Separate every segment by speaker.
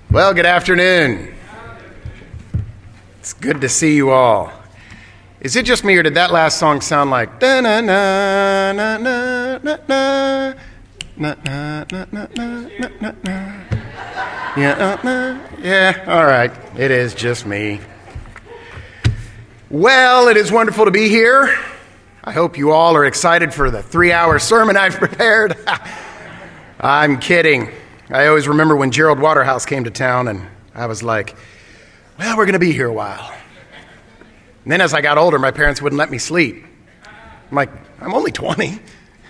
Speaker 1: Well, good afternoon. It's good to see you all. Is it just me, or did that last song sound like da na na na na na na na na na na na na? Yeah, all right. It is just me. Well, it is wonderful to be here. I hope you all are excited for the 3-hour sermon I've prepared. I'm kidding. I always remember when Gerald Waterhouse came to town, and I was like, well, we're going to be here a while. And then as I got older, my parents wouldn't let me sleep. I'm like, I'm only 20.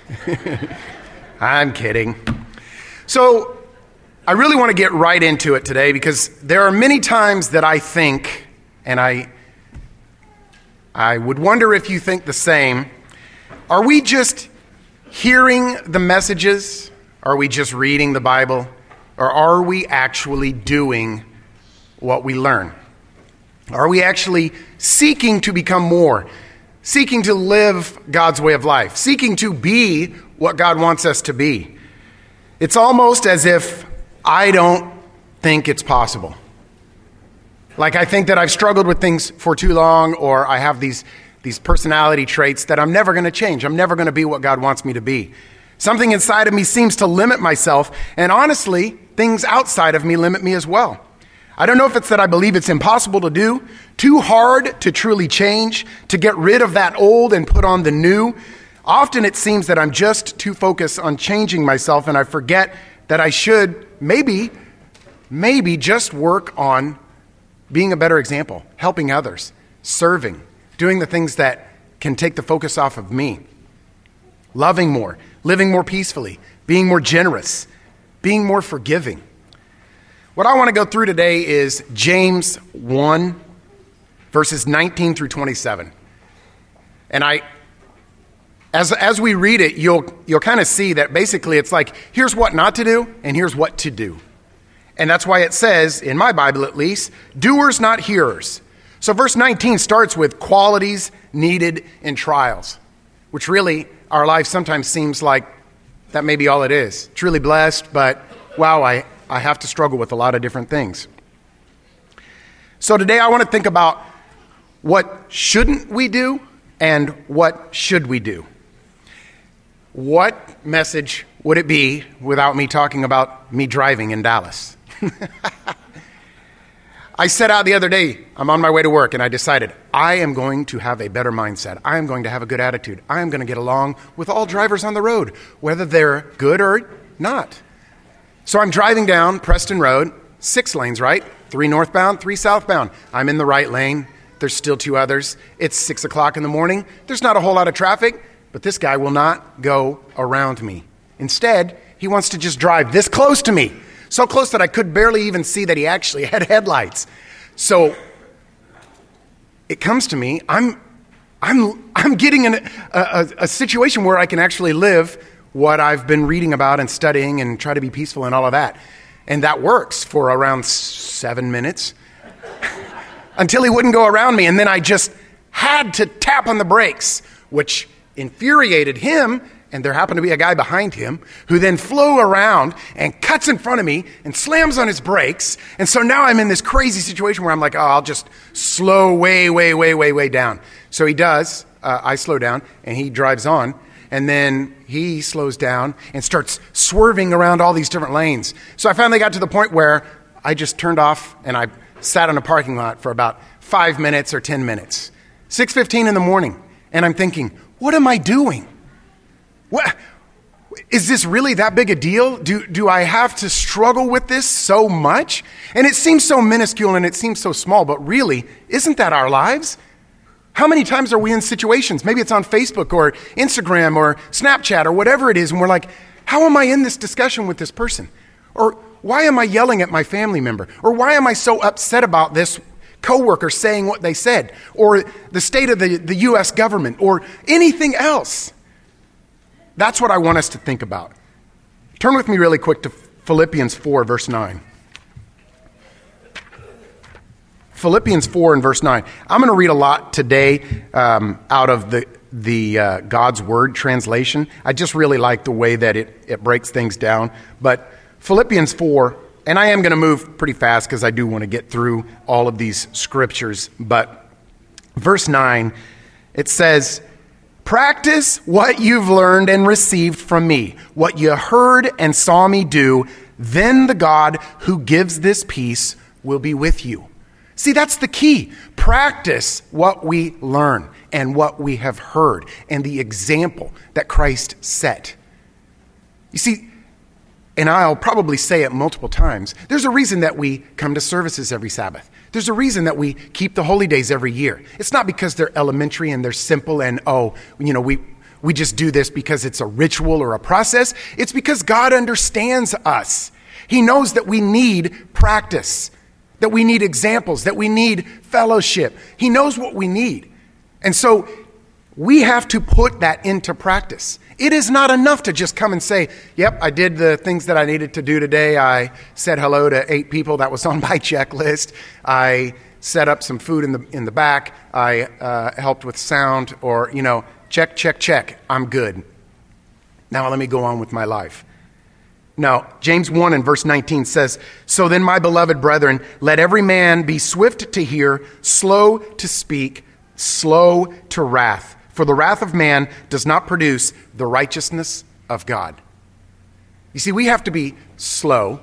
Speaker 1: I'm kidding. So I really want to get right into it today, because there are many times that I think, and I would wonder if you think the same, are we just hearing the messages? Are we just reading the Bible? Or are we actually doing what we learn? Are we actually seeking to become more? Seeking to live God's way of life? Seeking to be what God wants us to be? It's almost as if I don't think it's possible. Like I think that I've struggled with things for too long, or I have these personality traits that I'm never going to change. I'm never going to be what God wants me to be. Something inside of me seems to limit myself, and honestly, things outside of me limit me as well. I don't know if it's that I believe it's impossible to do, too hard to truly change, to get rid of that old and put on the new. Often it seems that I'm just too focused on changing myself, and I forget that I should maybe just work on being a better example, helping others, serving, doing the things that can take the focus off of me, loving more, living more peacefully, being more generous, being more forgiving. What I want to go through today is James 1, verses 19 through 27. And as we read it, you'll kind of see that basically it's like, here's what not to do, and here's what to do. And that's why it says, in my Bible at least, doers, not hearers. So verse 19 starts with qualities needed in trials, which really our life sometimes seems like that may be all it is. Truly blessed, but wow, I have to struggle with a lot of different things. So today I want to think about what shouldn't we do and what should we do. What message would it be without me talking about me driving in Dallas? I set out the other day, I'm on my way to work, and I decided I am going to have a better mindset. I am going to have a good attitude. I am going to get along with all drivers on the road, whether they're good or not. So I'm driving down Preston Road, 6 lanes, right? 3 northbound, 3 southbound. I'm in the right lane. There's still 2 others. It's 6 o'clock in the morning. There's not a whole lot of traffic, but this guy will not go around me. Instead, he wants to just drive this close to me. So close that I could barely even see that he actually had headlights. So it comes to me, I'm getting in a situation where I can actually live what I've been reading about and studying and try to be peaceful and all of that. And that works for around 7 minutes until he wouldn't go around me. And then I just had to tap on the brakes, which infuriated him. And there happened to be a guy behind him who then flew around and cuts in front of me and slams on his brakes. And so now I'm in this crazy situation where I'm like, oh, I'll just slow way down. So he does. I slow down, and he drives on. And then he slows down and starts swerving around all these different lanes. So I finally got to the point where I just turned off, and I sat in a parking lot for about 5 minutes or 10 minutes. 6:15 in the morning. And I'm thinking, what am I doing? What? Is this really that big a deal? Do I have to struggle with this so much? And it seems so minuscule and it seems so small, but really, isn't that our lives? How many times are we in situations, maybe it's on Facebook or Instagram or Snapchat or whatever it is, and we're like, how am I in this discussion with this person? Or why am I yelling at my family member? Or why am I so upset about this coworker saying what they said? Or the state of the U.S. government? Or anything else? That's what I want us to think about. Turn with me really quick to Philippians 4, verse 9. Philippians 4 and verse 9. I'm going to read a lot today out of the God's Word translation. I just really like the way that it breaks things down. But Philippians 4 And I am going to move pretty fast because I do want to get through all of these scriptures. But verse 9, it says, practice what you've learned and received from me, what you heard and saw me do, then the God who gives this peace will be with you. See, that's the key. Practice what we learn and what we have heard and the example that Christ set. You see, and I'll probably say it multiple times, there's a reason that we come to services every Sabbath. There's a reason that we keep the holy days every year. It's not because they're elementary and they're simple and, we just do this because it's a ritual or a process. It's because God understands us. He knows that we need practice, that we need examples, that we need fellowship. He knows what we need. And so we have to put that into practice. It is not enough to just come and say, yep, I did the things that I needed to do today. I said hello to 8 people. That was on my checklist. I set up some food in the back. I helped with sound or, check. I'm good. Now let me go on with my life. Now, James 1 and verse 19 says, so then, my beloved brethren, let every man be swift to hear, slow to speak, slow to wrath. For the wrath of man does not produce the righteousness of God. You see, we have to be slow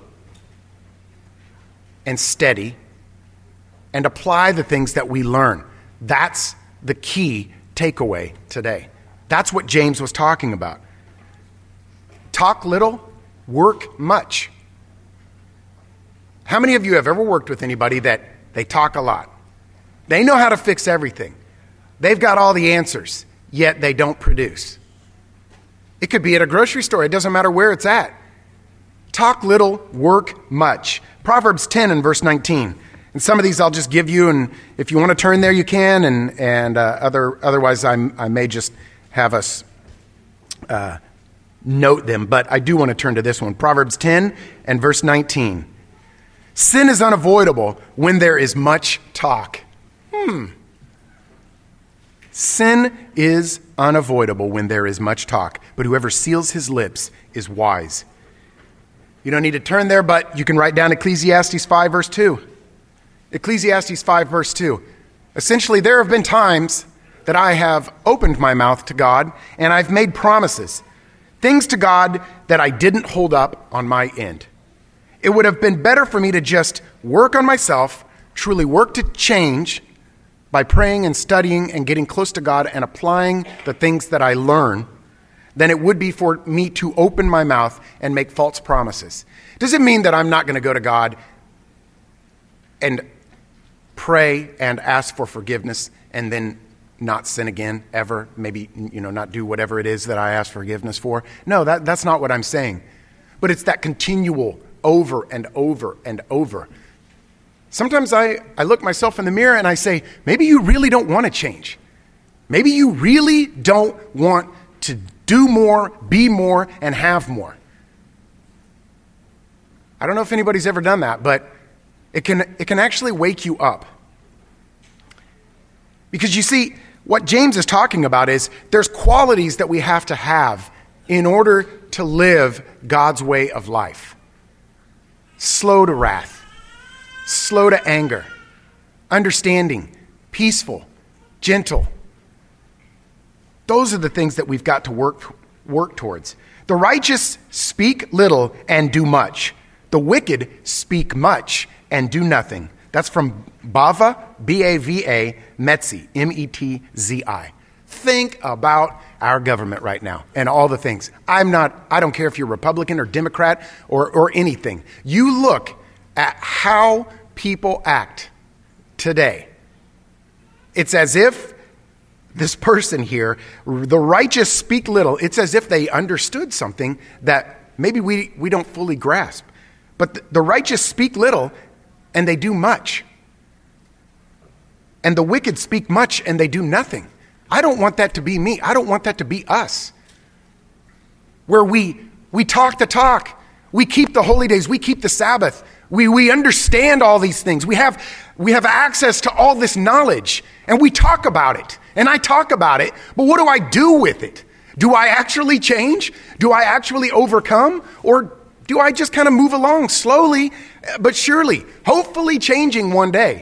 Speaker 1: and steady and apply the things that we learn. That's the key takeaway today. That's what James was talking about. Talk little, work much. How many of you have ever worked with anybody that they talk a lot? They know how to fix everything. They've got all the answers, yet they don't produce. It could be at a grocery store. It doesn't matter where it's at. Talk little, work much. Proverbs 10 and verse 19. And some of these I'll just give you, and if you want to turn there, you can, and otherwise I may just have us note them. But I do want to turn to this one. Proverbs 10 and verse 19. Sin is unavoidable when there is much talk. Sin is unavoidable when there is much talk, but whoever seals his lips is wise. You don't need to turn there, but you can write down Ecclesiastes 5 verse 2. Ecclesiastes 5 verse 2. Essentially, there have been times that I have opened my mouth to God and I've made promises, things to God that I didn't hold up on my end. It would have been better for me to just work on myself, truly work to change by praying and studying and getting close to God and applying the things that I learn, than it would be for me to open my mouth and make false promises. Does it mean that I'm not going to go to God and pray and ask for forgiveness and then not sin again ever? Maybe, not do whatever it is that I ask forgiveness for? No, that's not what I'm saying. But it's that continual over and over and over. Sometimes I look myself in the mirror and I say, maybe you really don't want to change. Maybe you really don't want to do more, be more, and have more. I don't know if anybody's ever done that, but it can actually wake you up. Because you see, what James is talking about is there's qualities that we have to have in order to live God's way of life. Slow to wrath, slow to anger, understanding, peaceful, gentle. Those are the things that we've got to work towards. The righteous speak little and do much. The wicked speak much and do nothing. That's from Bava, B-A-V-A, Metzi, M-E-T-Z-I. Think about our government right now and all the things. I don't care if you're Republican or Democrat or anything. You look at how people act today. It's as if this person here, the righteous speak little. It's as if they understood something that maybe we don't fully grasp. But the righteous speak little and they do much. And the wicked speak much and they do nothing. I don't want that to be me. I don't want that to be us. Where we talk the talk. We keep the holy days. We keep the Sabbath. We understand all these things. We have access to all this knowledge. And we talk about it. And I talk about it. But what do I do with it? Do I actually change? Do I actually overcome? Or Do I just kind of move along slowly but surely, hopefully changing one day?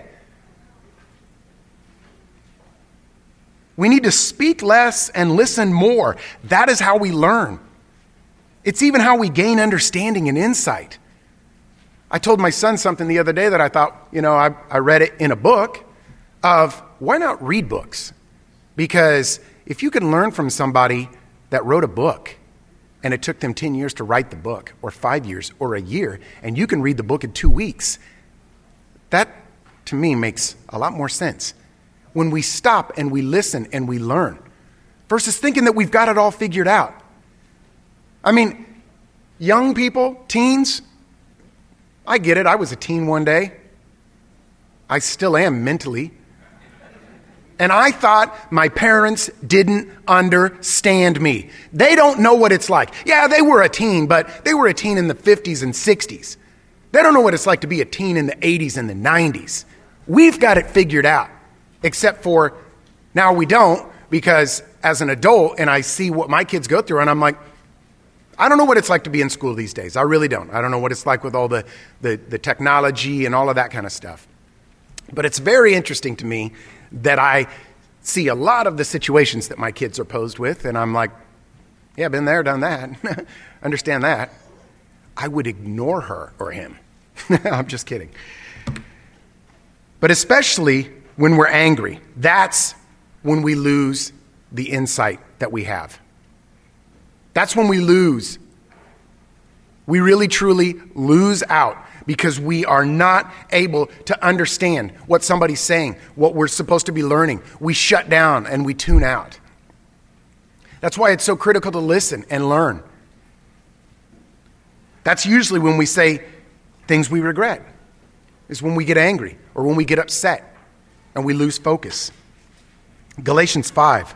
Speaker 1: We need to speak less and listen more. That is how we learn. It's even how we gain understanding and insight. I told my son something the other day that I thought, I read it in a book of why not read books? Because if you can learn from somebody that wrote a book and it took them 10 years to write the book, or 5 years, or a year, and you can read the book in 2 weeks, that to me makes a lot more sense. When we stop and we listen and we learn, versus thinking that we've got it all figured out. I mean, young people, teens, I get it. I was a teen one day. I still am mentally. And I thought my parents didn't understand me. They don't know what it's like. Yeah, they were a teen, but they were a teen in the 50s and 60s. They don't know what it's like to be a teen in the 80s and the 90s. We've got it figured out, except for now we don't, because as an adult and I see what my kids go through and I'm like, I don't know what it's like to be in school these days. I really don't. I don't know what it's like with all the technology and all of that kind of stuff. But it's very interesting to me that I see a lot of the situations that my kids are posed with, and I'm like, yeah, been there, done that. Understand that. I would ignore her or him. I'm just kidding. But especially when we're angry, that's when we lose the insight that we have. That's when we lose. We really, truly lose out because we are not able to understand what somebody's saying, what we're supposed to be learning. We shut down and we tune out. That's why it's so critical to listen and learn. That's usually when we say things we regret, is when we get angry or when we get upset and we lose focus. Galatians 5.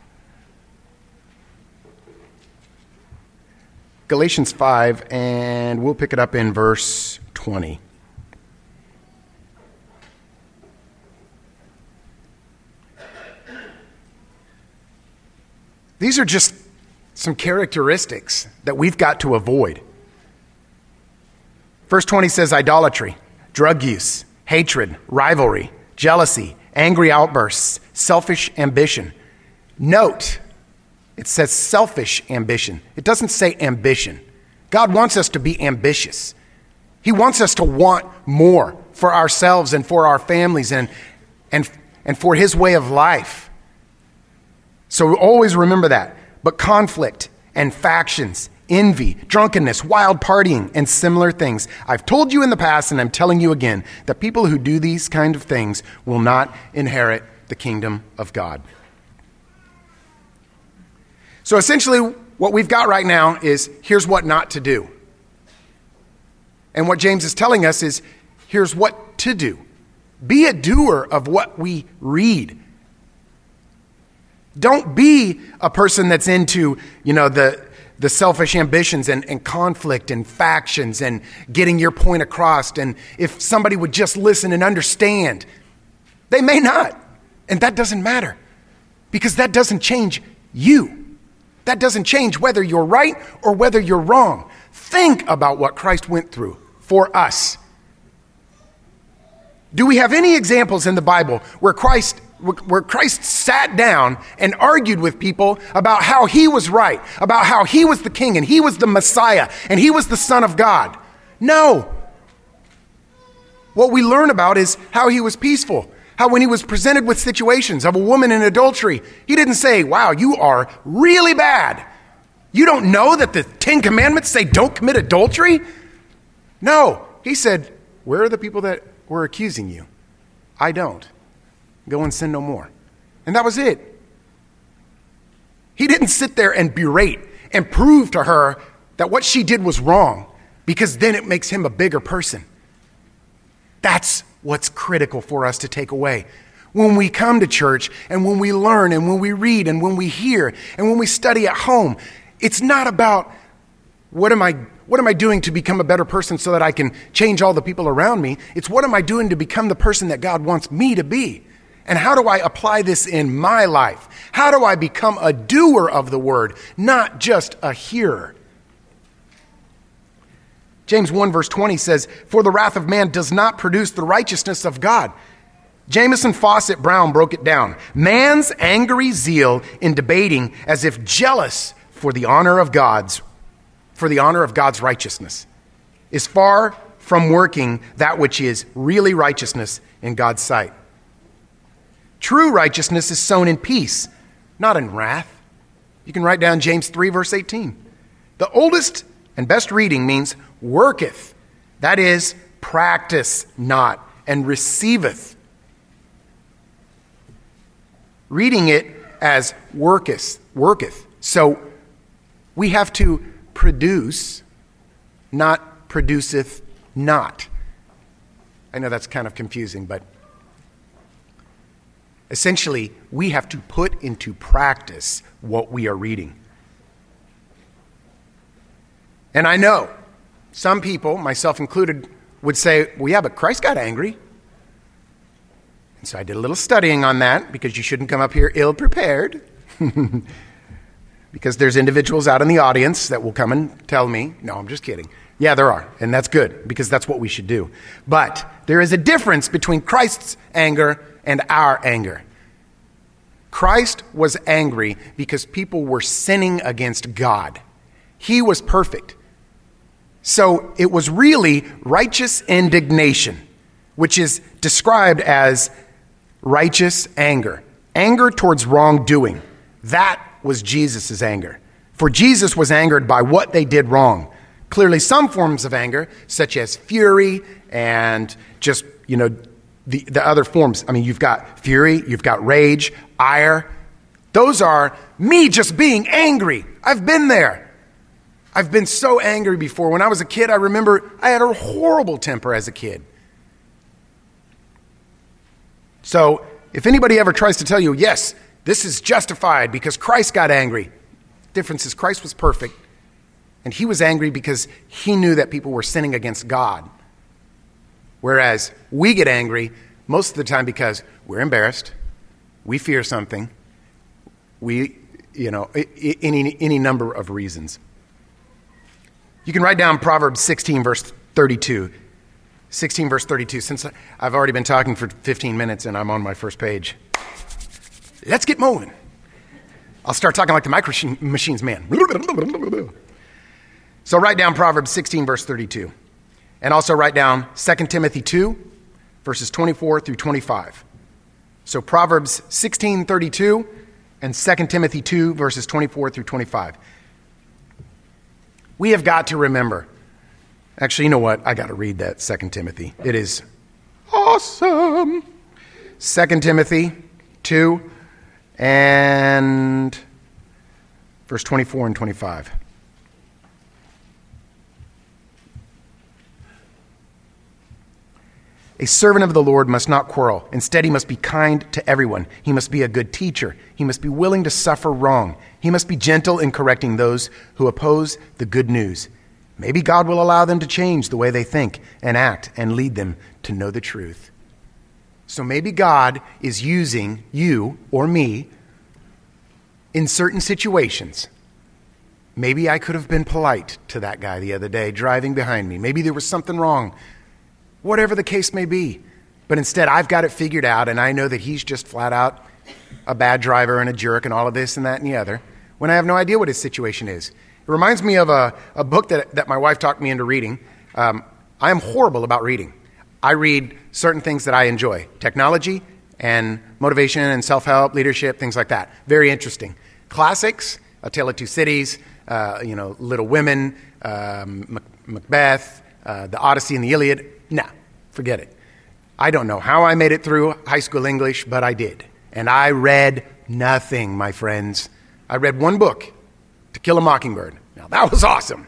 Speaker 1: Galatians 5, and we'll pick it up in verse 20. These are just some characteristics that we've got to avoid. Verse 20 says idolatry, drug use, hatred, rivalry, jealousy, angry outbursts, selfish ambition. Note, it says selfish ambition. It doesn't say ambition. God wants us to be ambitious. He wants us to want more for ourselves and for our families and for His way of life. So always remember that. But conflict and factions, envy, drunkenness, wild partying, and similar things. I've told you in the past, and I'm telling you again, that people who do these kind of things will not inherit the kingdom of God. So essentially, what we've got right now is here's what not to do. And what James is telling us is here's what to do. Be a doer of what we read. Don't be a person that's into, the selfish ambitions and conflict and factions and getting your point across. And if somebody would just listen and understand, they may not. And that doesn't matter because that doesn't change you. That doesn't change whether you're right or whether you're wrong. Think about what Christ went through for us. Do we have any examples in the Bible where Christ sat down and argued with people about how He was right, about how He was the King and He was the Messiah and He was the Son of God? No. What we learn about is how He was peaceful. How when He was presented with situations of a woman in adultery, He didn't say, wow, you are really bad. You don't know that the 10 Commandments say don't commit adultery? No. He said, where are the people that were accusing you? I don't. Go and sin no more. And that was it. He didn't sit there and berate and prove to her that what she did was wrong, because then it makes Him a bigger person. That's what's critical for us to take away. When we come to church and when we learn and when we read and when we hear and when we study at home, it's not about what am I doing to become a better person so that I can change all the people around me. It's what am I doing to become the person that God wants me to be? And how do I apply this in my life? How do I become a doer of the word, not just a hearer? James 1 verse 20 says, "For the wrath of man does not produce the righteousness of God." Jamison Fawcett Brown broke it down. Man's angry zeal in debating as if jealous for the honor of God's righteousness is far from working that which is really righteousness in God's sight. True righteousness is sown in peace, not in wrath. You can write down James 3 verse 18. The oldest and best reading means worketh, that is, practice not, and receiveth. Reading it as worketh. So we have to produce, not produceth not. I know that's kind of confusing, but essentially we have to put into practice what we are reading. And I know some people, myself included, would say, well, yeah, but Christ got angry. And so I did a little studying on that, because you shouldn't come up here ill-prepared. Because there's individuals out in the audience that will come and tell me, no, I'm just kidding. Yeah, there are, and that's good, because that's what we should do. But there is a difference between Christ's anger and our anger. Christ was angry because people were sinning against God. He was perfect. So it was really righteous indignation, which is described as righteous anger. Anger towards wrongdoing. That was Jesus' anger. For Jesus was angered by what they did wrong. Clearly some forms of anger, such as fury and just, the other forms. I mean, you've got fury, you've got rage, ire. Those are me just being angry. I've been there. I've been so angry before. When I was a kid, I remember I had a horrible temper as a kid. So if anybody ever tries to tell you, yes, this is justified because Christ got angry, the difference is Christ was perfect, and he was angry because he knew that people were sinning against God. Whereas we get angry most of the time because we're embarrassed, we fear something, any number of reasons. You can write down Proverbs 16, verse 32. 16, verse 32. Since I've already been talking for 15 minutes and I'm on my first page, let's get moving. I'll start talking like the Micro Machines man. So write down Proverbs 16, verse 32. And also write down 2 Timothy 2, verses 24 through 25. So Proverbs 16:32 and 2 Timothy 2, verses 24 through 25. We have got to remember. Actually, you know what? I got to read that 2 Timothy. It is awesome. 2 Timothy 2 and verse 24 and 25. A servant of the Lord must not quarrel. Instead, he must be kind to everyone. He must be a good teacher. He must be willing to suffer wrong. He must be gentle in correcting those who oppose the good news. Maybe God will allow them to change the way they think and act and lead them to know the truth. So maybe God is using you or me in certain situations. Maybe I could have been polite to that guy the other day driving behind me. Maybe there was something wrong. Whatever the case may be. But instead, I've got it figured out, and I know that he's just flat out a bad driver and a jerk and all of this and that and the other, when I have no idea what his situation is. It reminds me of a book that my wife talked me into reading. I am horrible about reading. I read certain things that I enjoy. Technology and motivation and self-help, leadership, things like that. Very interesting. Classics, A Tale of Two Cities, Little Women, Macbeth, the Odyssey and the Iliad. Nah, forget it. I don't know how I made it through high school English, but I did. And I read nothing, my friends. I read one book, To Kill a Mockingbird. Now, that was awesome.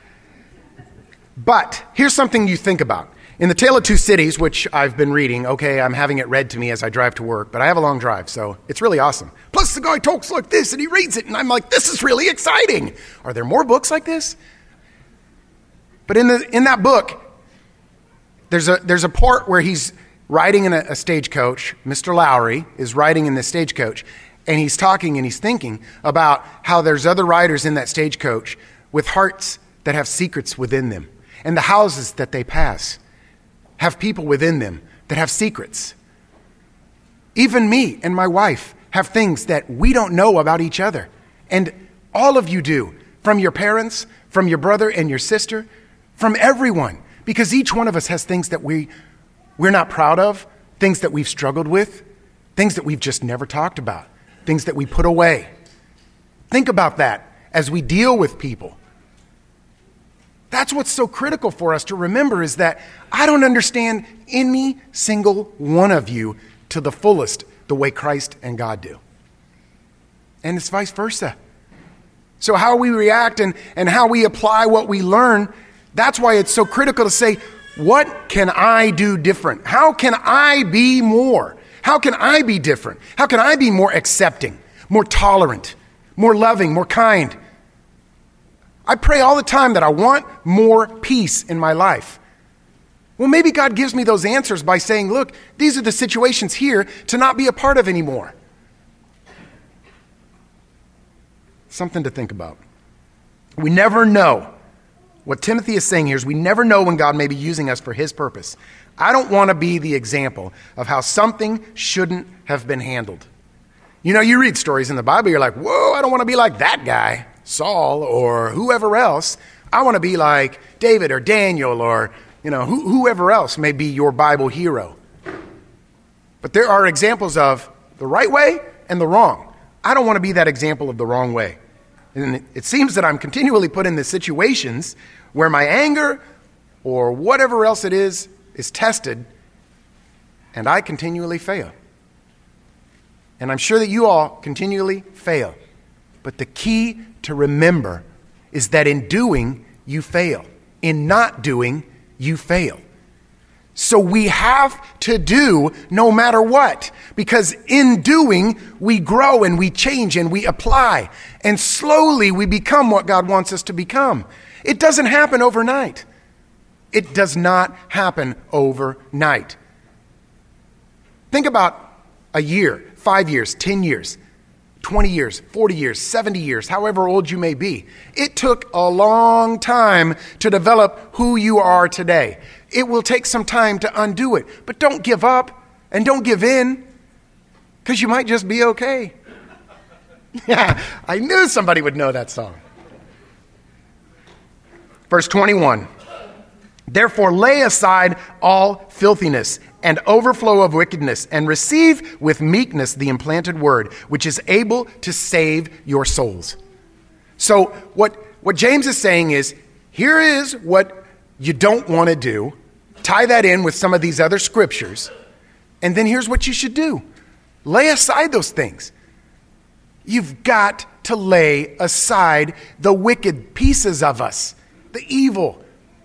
Speaker 1: But here's something you think about. In The Tale of Two Cities, which I've been reading, okay, I'm having it read to me as I drive to work, but I have a long drive, so it's really awesome. Plus, the guy talks like this, and he reads it, and I'm like, this is really exciting. Are there more books like this? But in that book, there's a part where he's riding in a stagecoach. Mr. Lowry is riding in the stagecoach, and he's talking and he's thinking about how there's other riders in that stagecoach with hearts that have secrets within them. and the houses that they pass have people within them that have secrets. Even me and my wife have things that we don't know about each other. And all of you do, from your parents, from your brother and your sister, from everyone. Because each one of us has things that we're not proud of, things that we've struggled with, things that we've just never talked about, things that we put away. Think about that as we deal with people. That's what's so critical for us to remember, is that I don't understand any single one of you to the fullest the way Christ and God do. And it's vice versa. So how we react and how we apply what we learn, that's why it's so critical to say, what can I do different? How can I be more? How can I be different? How can I be more accepting, more tolerant, more loving, more kind? I pray all the time that I want more peace in my life. Well, maybe God gives me those answers by saying, look, these are the situations here to not be a part of anymore. Something to think about. We never know. What Timothy is saying here is we never know when God may be using us for his purpose. I don't want to be the example of how something shouldn't have been handled. You know, you read stories in the Bible, you're like, whoa, I don't want to be like that guy, Saul, or whoever else. I want to be like David or Daniel or, whoever else may be your Bible hero. But there are examples of the right way and the wrong. I don't want to be that example of the wrong way. And it seems that I'm continually put in the situations where my anger or whatever else it is tested, and I continually fail. And I'm sure that you all continually fail. But the key to remember is that in doing, you fail. In not doing, you fail. So we have to do no matter what, because in doing, we grow and we change and we apply, and slowly we become what God wants us to become. It doesn't happen overnight. It does not happen overnight. Think about a year, 5 years, 10 years, 20 years, 40 years, 70 years, however old you may be. It took a long time to develop who you are today. It will take some time to undo it. But don't give up and don't give in, because you might just be okay. Yeah, I knew somebody would know that song. Verse 21. Therefore lay aside all filthiness and overflow of wickedness, and receive with meekness the implanted word, which is able to save your souls. So what James is saying is, here is what you don't want to do. Tie that in with some of these other scriptures. And then here's what you should do. Lay aside those things. You've got to lay aside the wicked pieces of us, the evil,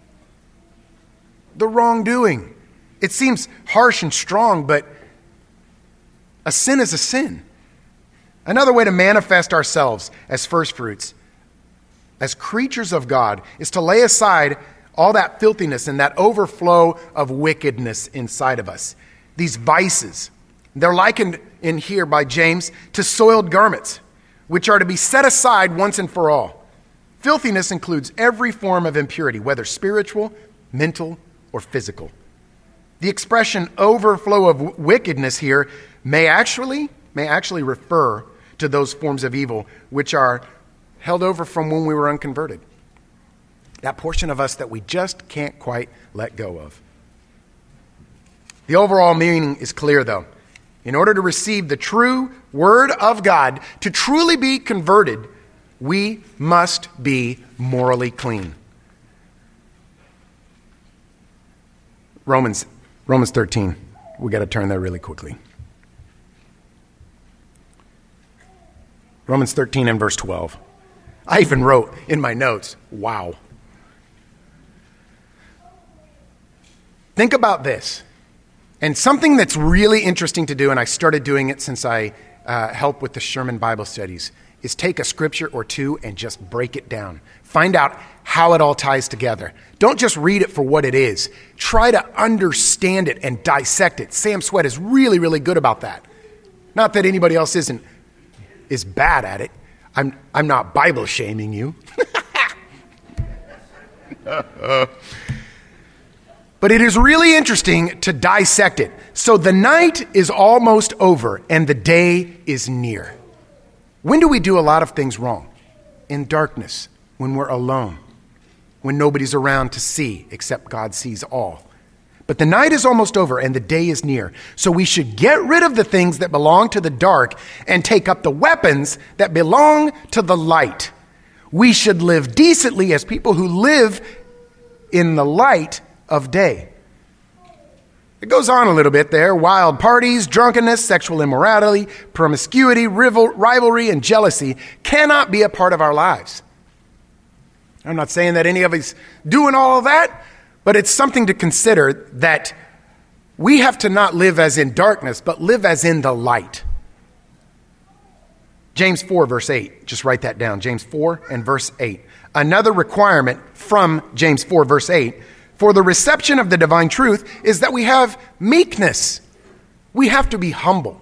Speaker 1: the wrongdoing. It seems harsh and strong, but a sin is a sin. Another way to manifest ourselves as first fruits, as creatures of God, is to lay aside all that filthiness and that overflow of wickedness inside of us. These vices, they're likened in here by James to soiled garments, which are to be set aside once and for all. Filthiness includes every form of impurity, whether spiritual, mental, or physical. The expression overflow of wickedness here may actually refer to those forms of evil which are held over from when we were unconverted. That portion of us that we just can't quite let go of. The overall meaning is clear, though. In order to receive the true word of God, to truly be converted, we must be morally clean. Romans 13. We got to turn there really quickly. Romans 13 and verse 12. I even wrote in my notes, wow. Think about this. And something that's really interesting to do, and I started doing it since I helped with the Sherman Bible studies, is take a scripture or two and just break it down. Find out how it all ties together. Don't just read it for what it is. Try to understand it and dissect it. Sam Sweat is really, really good about that. Not that anybody else is bad at it. I'm not Bible shaming you. But it is really interesting to dissect it. So the night is almost over and the day is near. When do we do a lot of things wrong? In darkness, when we're alone, when nobody's around to see except God sees all. But the night is almost over and the day is near. So we should get rid of the things that belong to the dark and take up the weapons that belong to the light. We should live decently as people who live in the light of day. It goes on a little bit there. Wild parties, drunkenness, sexual immorality, promiscuity, rivalry, and jealousy cannot be a part of our lives. I'm not saying that any of us doing all of that, but it's something to consider that we have to not live as in darkness, but live as in the light. James 4, verse 8. Just write that down. James 4 and verse 8. Another requirement from James 4, verse 8, for the reception of the divine truth is that we have meekness. We have to be humble.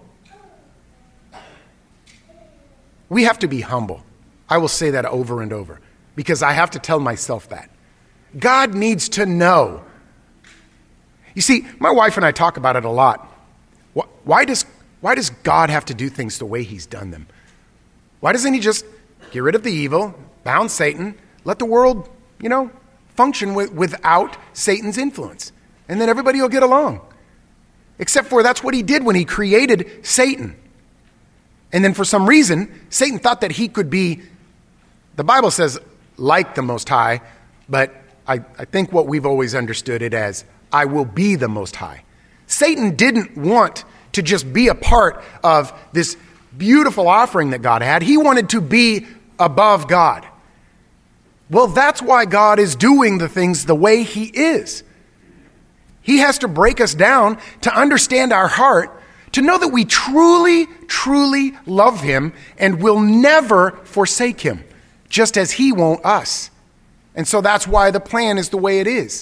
Speaker 1: We have to be humble. I will say that over and over because I have to tell myself that. God needs to know. You see, my wife and I talk about it a lot. Why does God have to do things the way he's done them? Why doesn't he just get rid of the evil, bound Satan, let the world, function without Satan's influence? And then everybody will get along. Except for that's what he did when he created Satan. And then for some reason, Satan thought that he could be, the Bible says, like the Most High, but I think what we've always understood it as, I will be the Most High. Satan didn't want to just be a part of this beautiful offering that God had. He wanted to be above God. Well, that's why God is doing the things the way he is. He has to break us down to understand our heart, to know that we truly, truly love him and will never forsake him, just as he won't us. And so that's why the plan is the way it is.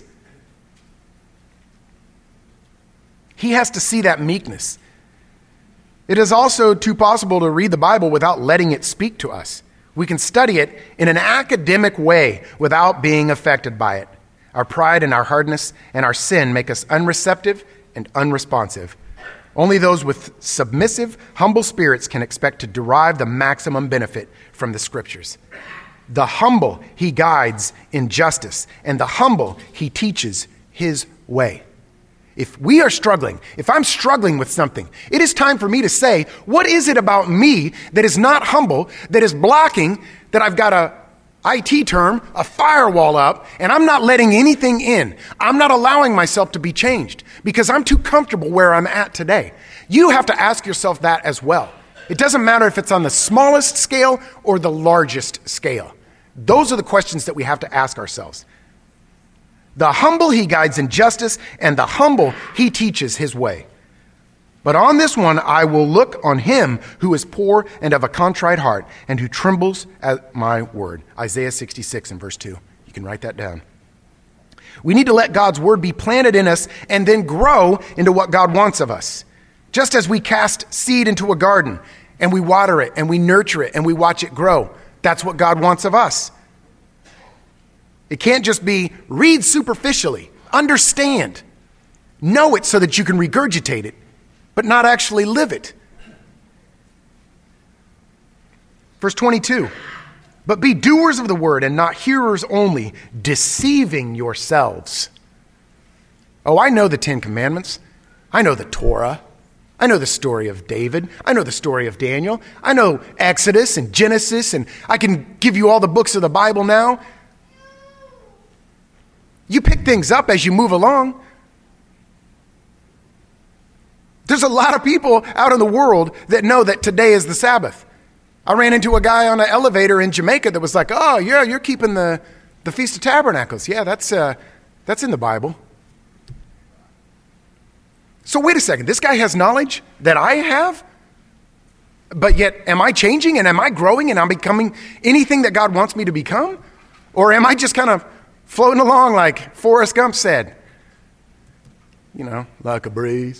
Speaker 1: He has to see that meekness. It is also too possible to read the Bible without letting it speak to us. We can study it in an academic way without being affected by it. Our pride and our hardness and our sin make us unreceptive and unresponsive. Only those with submissive, humble spirits can expect to derive the maximum benefit from the Scriptures. The humble he guides in justice, and the humble he teaches his way. If we are struggling, if I'm struggling with something, it is time for me to say, what is it about me that is not humble, that is blocking, that I've got a IT term, a firewall up, and I'm not letting anything in. I'm not allowing myself to be changed because I'm too comfortable where I'm at today. You have to ask yourself that as well. It doesn't matter if it's on the smallest scale or the largest scale. Those are the questions that we have to ask ourselves. The humble he guides in justice, and the humble he teaches his way. But on this one I will look on him who is poor and of a contrite heart, and who trembles at my word. Isaiah 66 and verse 2. You can write that down. We need to let God's word be planted in us and then grow into what God wants of us. Just as we cast seed into a garden, and we water it, and we nurture it, and we watch it grow. That's what God wants of us. It can't just be read superficially, understand, know it so that you can regurgitate it, but not actually live it. Verse 22, but be doers of the word and not hearers only, deceiving yourselves. Oh, I know the 10 Commandments. I know the Torah. I know the story of David. I know the story of Daniel. I know Exodus and Genesis, and I can give you all the books of the Bible now. You pick things up as you move along. There's a lot of people out in the world that know that today is the Sabbath. I ran into a guy on an elevator in Jamaica that was like, oh, yeah, you're keeping the Feast of Tabernacles. Yeah, that's in the Bible. So wait a second. This guy has knowledge that I have, but yet am I changing and am I growing and I'm becoming anything that God wants me to become? Or am I just kind of floating along like Forrest Gump said, like a breeze.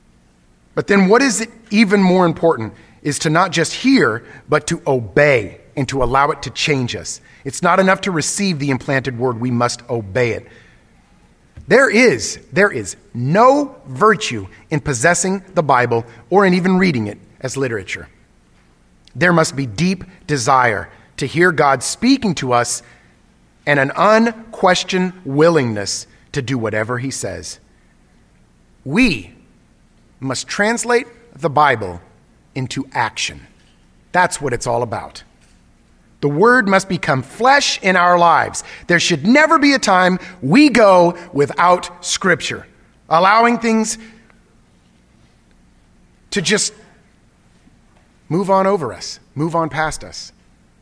Speaker 1: But then what is it even more important is to not just hear, but to obey and to allow it to change us. It's not enough to receive the implanted word. We must obey it. There is no virtue in possessing the Bible or in even reading it as literature. There must be deep desire to hear God speaking to us and an unquestioned willingness to do whatever he says. We must translate the Bible into action. That's what it's all about. The word must become flesh in our lives. There should never be a time we go without Scripture, allowing things to just move on over us, move on past us.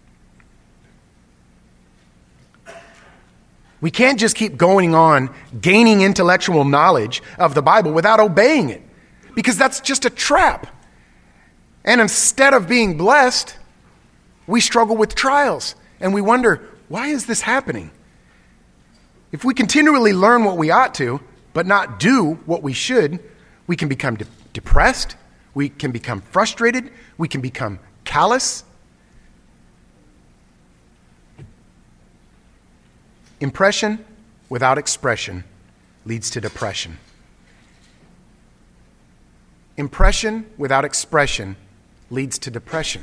Speaker 1: We can't just keep going on gaining intellectual knowledge of the Bible without obeying it, because that's just a trap. And instead of being blessed, we struggle with trials, and we wonder, why is this happening? If we continually learn what we ought to, but not do what we should, we can become depressed, we can become frustrated, we can become callous. Impression without expression leads to depression. Impression without expression leads to depression.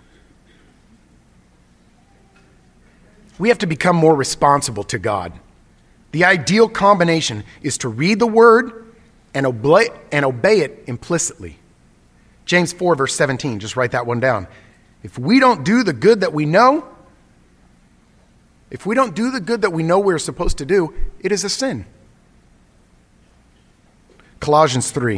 Speaker 1: We have to become more responsible to God. The ideal combination is to read the Word and obey it implicitly. James 4, verse 17, just write that one down. If we don't do the good that we know, we're supposed to do, it is a sin. Colossians 3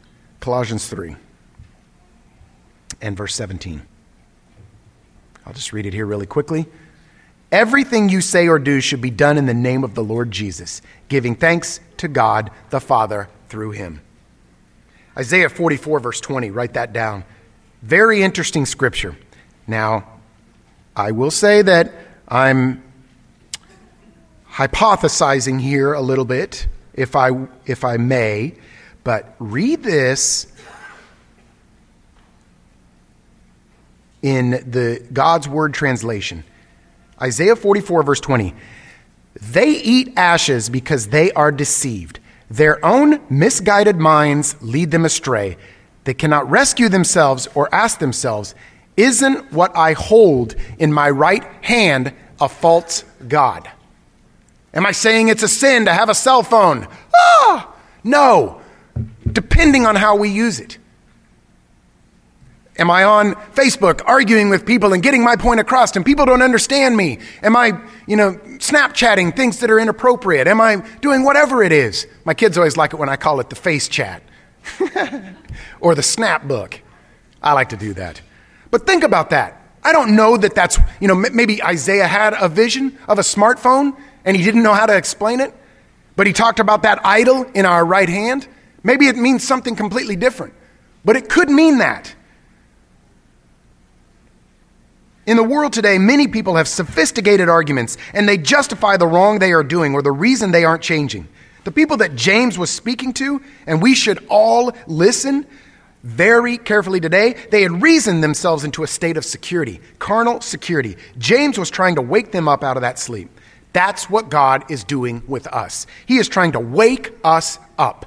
Speaker 1: and verse 17. I'll just read it here really quickly. Everything you say or do should be done in the name of the Lord Jesus, giving thanks to God the Father through him. Isaiah 44, verse 20, write that down. Very interesting scripture. Now, I will say that I'm hypothesizing here a little bit, if I may, but read this in the God's Word translation. Isaiah 44, verse 20. They eat ashes because they are deceived. Their own misguided minds lead them astray. They cannot rescue themselves or ask themselves, isn't what I hold in my right hand a false god? Am I saying it's a sin to have a cell phone? No, depending on how we use it. Am I on Facebook arguing with people and getting my point across and people don't understand me? Am I, Snapchatting things that are inappropriate? Am I doing whatever it is? My kids always like it when I call it the face chat or the snap book. I like to do that. But think about that. I don't know that that's, maybe Isaiah had a vision of a smartphone and he didn't know how to explain it, but he talked about that idol in our right hand. Maybe it means something completely different, but it could mean that. In the world today, many people have sophisticated arguments and they justify the wrong they are doing or the reason they aren't changing. The people that James was speaking to, and we should all listen very carefully today, they had reasoned themselves into a state of security, carnal security. James was trying to wake them up out of that sleep. That's what God is doing with us. He is trying to wake us up.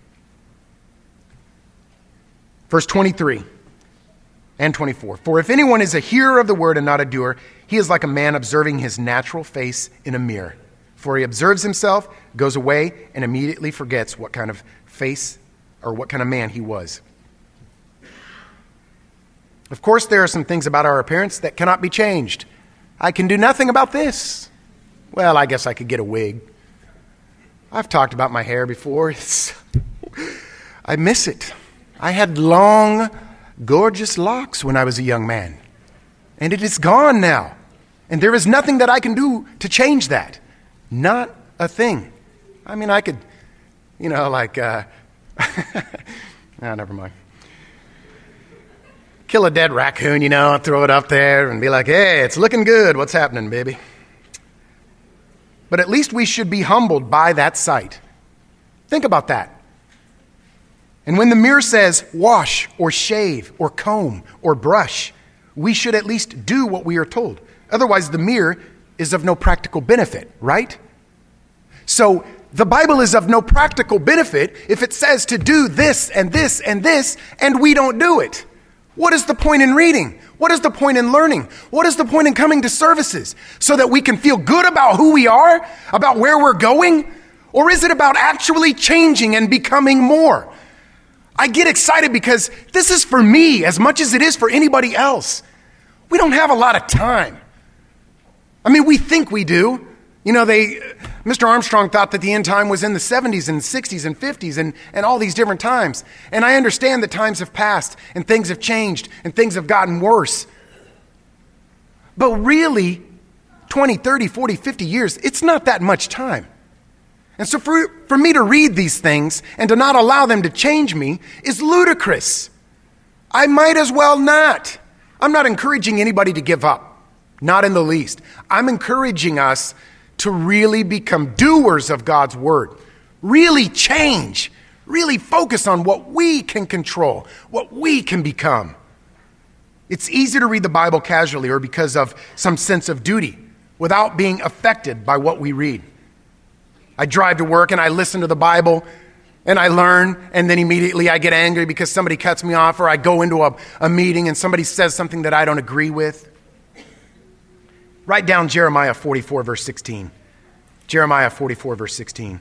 Speaker 1: Verse 23 and 24. For if anyone is a hearer of the word and not a doer, he is like a man observing his natural face in a mirror. For he observes himself, goes away, and immediately forgets what kind of face or what kind of man he was. Of course, there are some things about our appearance that cannot be changed. I can do nothing about this. Well, I guess I could get a wig. I've talked about my hair before. I miss it. I had long, gorgeous locks when I was a young man. And it is gone now. And there is nothing that I can do to change that. Not a thing. I mean, I could, never mind. Kill a dead raccoon, throw it up there and be like, hey, it's looking good. What's happening, baby? But at least we should be humbled by that sight. Think about that. And when the mirror says wash or shave or comb or brush, we should at least do what we are told. Otherwise, the mirror is of no practical benefit, right? So the Bible is of no practical benefit if it says to do this and this and this, and we don't do it. What is the point in reading? What is the point in learning? What is the point in coming to services? So that we can feel good about who we are, about where we're going? Or is it about actually changing and becoming more? I get excited because this is for me as much as it is for anybody else. We don't have a lot of time. I mean, we think we do. You know, Mr. Armstrong thought that the end time was in the 70s and 60s and 50s and all these different times. And I understand that times have passed and things have changed and things have gotten worse. But really, 20, 30, 40, 50 years, it's not that much time. And so for me to read these things and to not allow them to change me is ludicrous. I might as well not. I'm not encouraging anybody to give up. Not in the least. I'm encouraging us to really become doers of God's word. Really change. Really focus on what we can control, what we can become. It's easy to read the Bible casually or because of some sense of duty without being affected by what we read. I drive to work and I listen to the Bible and I learn, and then immediately I get angry because somebody cuts me off, or I go into a meeting and somebody says something that I don't agree with. Write down Jeremiah 44, verse 16. Jeremiah 44, verse 16.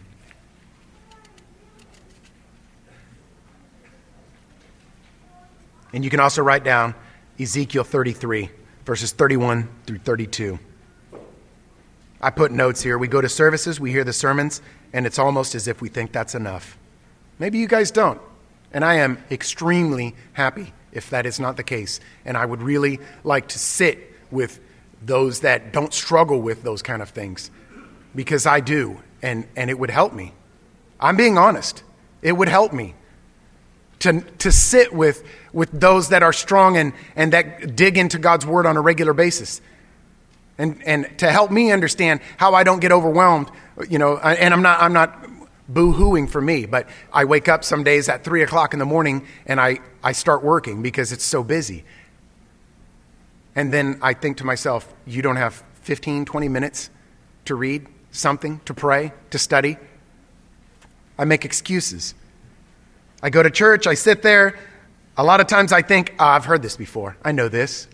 Speaker 1: And you can also write down Ezekiel 33, verses 31 through 32. I put notes here. We go to services, we hear the sermons, and it's almost as if we think that's enough. Maybe you guys don't. And I am extremely happy if that is not the case. And I would really like to sit with those that don't struggle with those kind of things, because I do, and it would help me. I'm being honest. It would help me to sit with those that are strong and that dig into God's word on a regular basis, and to help me understand how I don't get overwhelmed. You know, and I'm not boo-hooing for me, but I wake up some days at 3 o'clock in the morning and I start working because it's so busy. And then I think to myself, you don't have 15, 20 minutes to read something, to pray, to study? I make excuses. I go to church, I sit there. A lot of times I think, I've heard this before. I know this.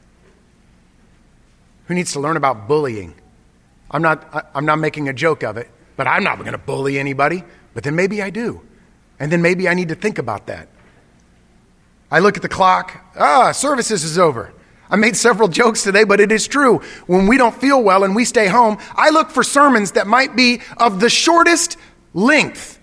Speaker 1: Who needs to learn about bullying? I'm not making a joke of it, but I'm not going to bully anybody. But then maybe I do. And then maybe I need to think about that. I look at the clock. Services is over. I made several jokes today, but it is true. When we don't feel well and we stay home, I look for sermons that might be of the shortest length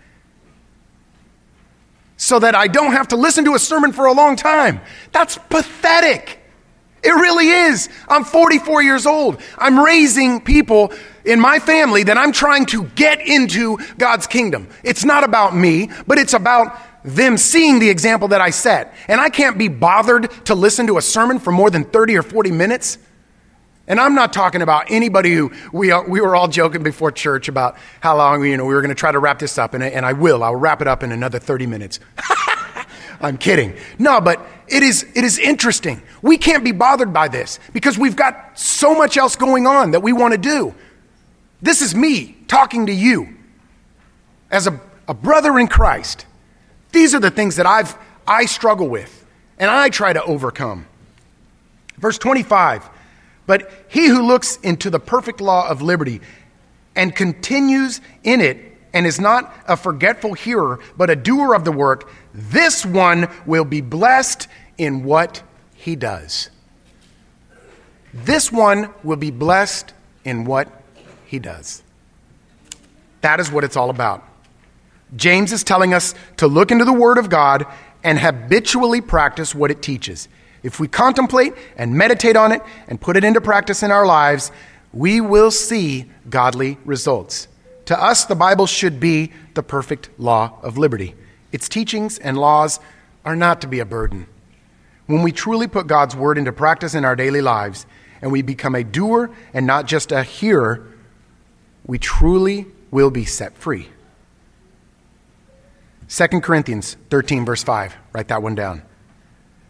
Speaker 1: so that I don't have to listen to a sermon for a long time. That's pathetic. It really is. I'm 44 years old. I'm raising people in my family that I'm trying to get into God's kingdom. It's not about me, but it's about them seeing the example that I set. And I can't be bothered to listen to a sermon for more than 30 or 40 minutes. And I'm not talking about anybody who, we were all joking before church about how long, we were going to try to wrap this up. And I'll wrap it up in another 30 minutes. I'm kidding. No, but it is interesting. We can't be bothered by this because we've got so much else going on that we want to do. This is me talking to you as a brother in Christ. These are the things that I struggle with and I try to overcome. Verse 25, but he who looks into the perfect law of liberty and continues in it and is not a forgetful hearer, but a doer of the work, this one will be blessed in what he does. This one will be blessed in what he does. That is what it's all about. James is telling us to look into the Word of God and habitually practice what it teaches. If we contemplate and meditate on it and put it into practice in our lives, we will see godly results. To us, the Bible should be the perfect law of liberty. Its teachings and laws are not to be a burden. When we truly put God's Word into practice in our daily lives and we become a doer and not just a hearer, we truly will be set free. 2 Corinthians 13, verse 5. Write that one down.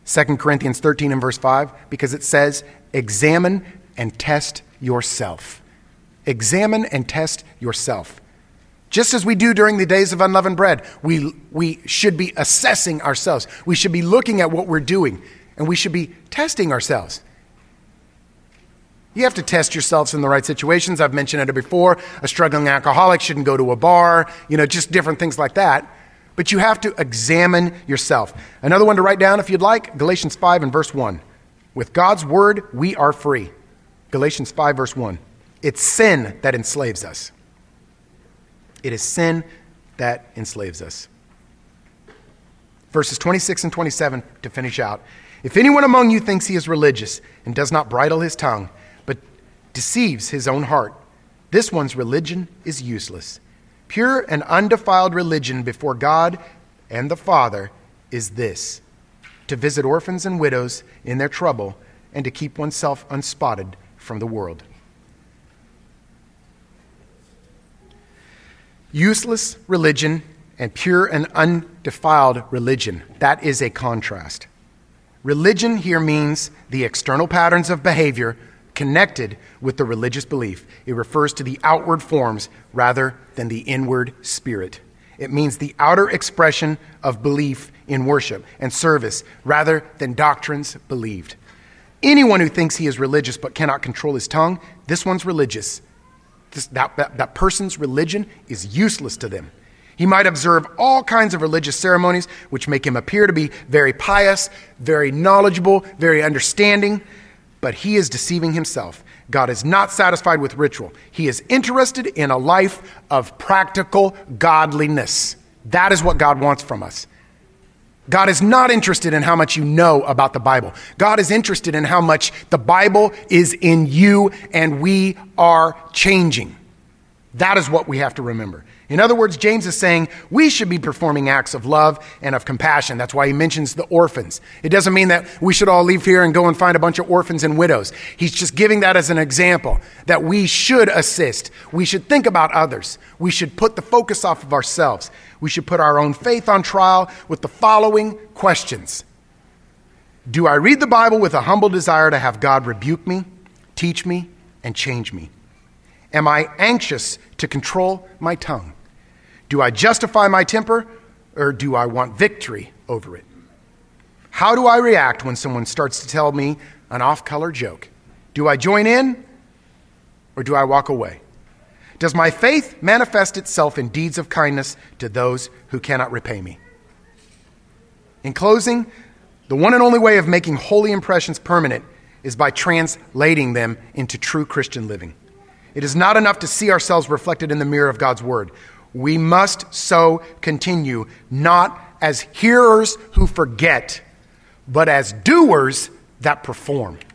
Speaker 1: 2 Corinthians 13 and verse 5, because it says, examine and test yourself. Examine and test yourself. Just as we do during the days of unleavened bread, we should be assessing ourselves. We should be looking at what we're doing, and we should be testing ourselves. You have to test yourselves in the right situations. I've mentioned it before. A struggling alcoholic shouldn't go to a bar, just different things like that. But you have to examine yourself. Another one to write down if you'd like, Galatians 5 and verse 1. With God's word, we are free. Galatians 5 verse 1. It's sin that enslaves us. It is sin that enslaves us. Verses 26 and 27 to finish out. If anyone among you thinks he is religious and does not bridle his tongue, but deceives his own heart, this one's religion is useless. Pure and undefiled religion before God and the Father is this: to visit orphans and widows in their trouble and to keep oneself unspotted from the world. Useless religion and pure and undefiled religion. That is a contrast. Religion here means the external patterns of behavior connected with the religious belief. It refers to the outward forms rather than the inward spirit. It means the outer expression of belief in worship and service rather than doctrines believed. Anyone who thinks he is religious but cannot control his tongue, this one's religious. That person's religion is useless to them. He might observe all kinds of religious ceremonies which make him appear to be very pious, very knowledgeable, very understanding, but he is deceiving himself. God is not satisfied with ritual. He is interested in a life of practical godliness. That is what God wants from us. God is not interested in how much you know about the Bible. God is interested in how much the Bible is in you and we are changing. That is what we have to remember. In other words, James is saying we should be performing acts of love and of compassion. That's why he mentions the orphans. It doesn't mean that we should all leave here and go and find a bunch of orphans and widows. He's just giving that as an example, that we should assist. We should think about others. We should put the focus off of ourselves. We should put our own faith on trial with the following questions. Do I read the Bible with a humble desire to have God rebuke me, teach me, and change me? Am I anxious to control my tongue? Do I justify my temper, or do I want victory over it? How do I react when someone starts to tell me an off-color joke? Do I join in, or do I walk away? Does my faith manifest itself in deeds of kindness to those who cannot repay me? In closing, the one and only way of making holy impressions permanent is by translating them into true Christian living. It is not enough to see ourselves reflected in the mirror of God's word. We must so continue, not as hearers who forget, but as doers that perform.